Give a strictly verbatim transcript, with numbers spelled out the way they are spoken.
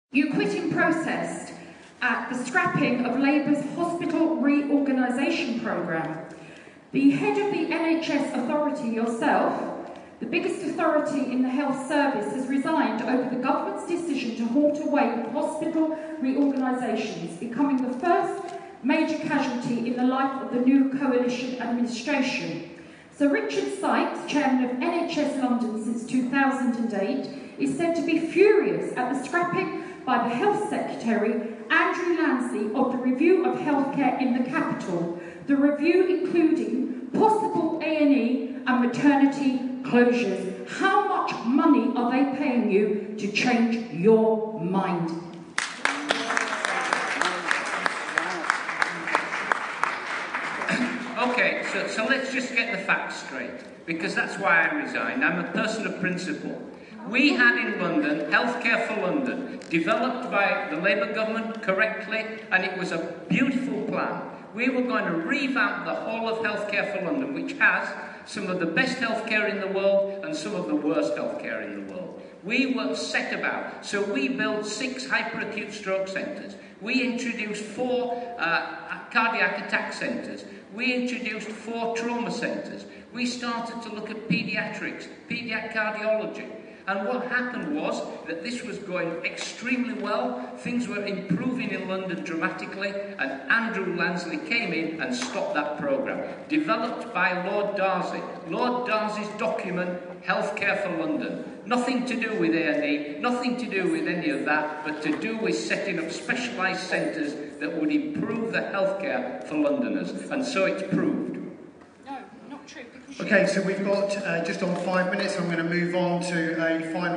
You quit in protest at the scrapping of Labour's hospital reorganisation programme. The head of the N H S authority, yourself, the biggest authority in the health service, has resigned over the government's decision to halt away hospital reorganisations, becoming the first major casualty in the life of the new coalition administration. Sir Richard Sykes, chairman of N H S London since two thousand eight, is said to be furious at the scrapping by the Health Secretary, Andrew Lansley, of the review of healthcare in the capital, the review including possible A and E and maternity closures. How much money are they paying you to change your mind? Okay, so, so let's just get the facts straight, because that's why I resigned. I'm a person of principle. We had in London Healthcare for London, developed by the Labour government correctly, and it was a beautiful plan. We were going to revamp the whole of Healthcare for London, which has some of the best healthcare in the world and some of the worst healthcare in the world. We were set about. So we built six hyperacute stroke centres. We introduced four uh, cardiac attack centres. We introduced four trauma centres. We started to look at paediatrics, paediatric cardiology. And what happened was that this was going extremely well. Things were improving in London dramatically, and Andrew Lansley came in and stopped that programme, developed by Lord Darzi. Lord Darzi's document, Healthcare for London. Nothing to do with A and E, nothing to do with any of that, but to do with setting up specialised centres that would improve the healthcare for Londoners. And so it's proved. Okay, so we've got uh, just on five minutes. I'm going to move on to a final